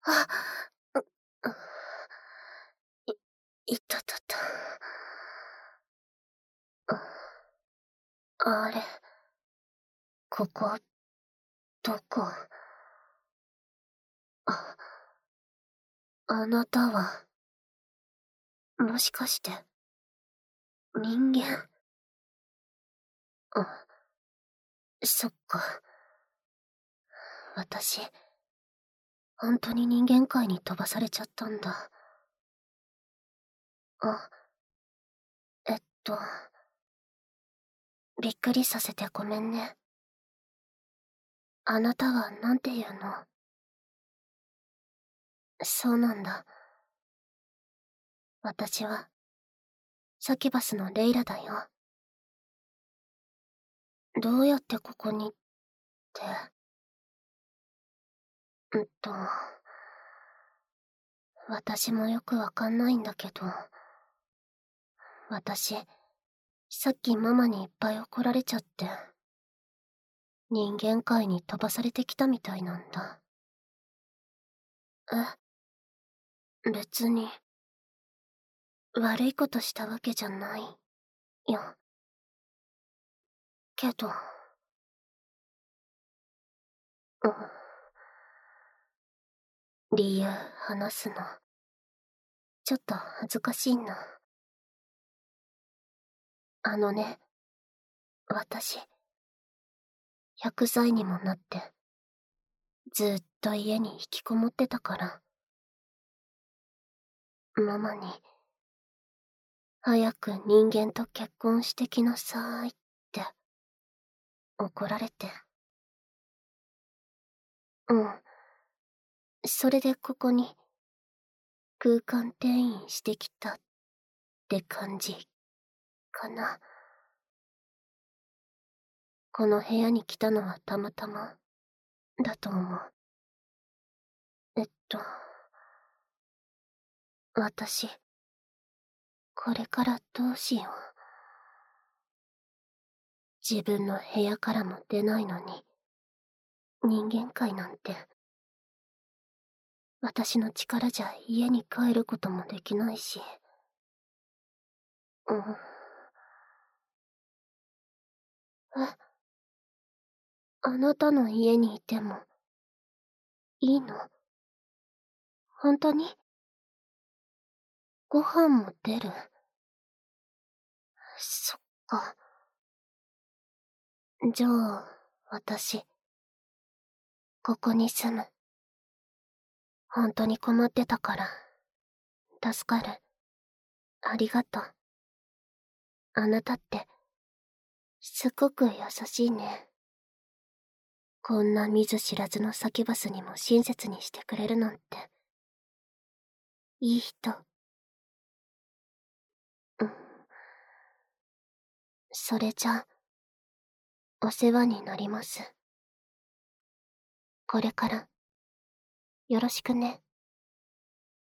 あ、う、いたたた。あれ、ここ、どこ？あなたは、もしかして、人間？そっか。私、本当に人間界に飛ばされちゃったんだ。えっと、びっくりさせてごめんね。あなたはなんて言うの？そうなんだ。私は、サキュバスのレイラだよ。どうやってここにって。私もよくわかんないんだけど、私、さっきママにいっぱい怒られちゃって、人間界に飛ばされてきたみたいなんだ。別に、悪いことしたわけじゃないよ。けど、理由話すの、ちょっと恥ずかしいな。あのね、私、100歳にもなって、ずっと家に引きこもってたから、ママに、早く人間と結婚してきなさいって、怒られて。それでここに、空間転移してきたって感じ、かな。この部屋に来たのはたまたま、だと思う。私、これからどうしよう。自分の部屋からも出ないのに、人間界なんて、私の力じゃ家に帰ることもできないし。あなたの家にいても、いいの？本当に？ご飯も出る？そっか。じゃあ、私、ここに住む。本当に困ってたから、助かる。ありがとう。あなたって、すごく優しいね。こんな見ず知らずのサキュバスにも親切にしてくれるなんて。いい人。それじゃ、お世話になります。これから、よろしくね。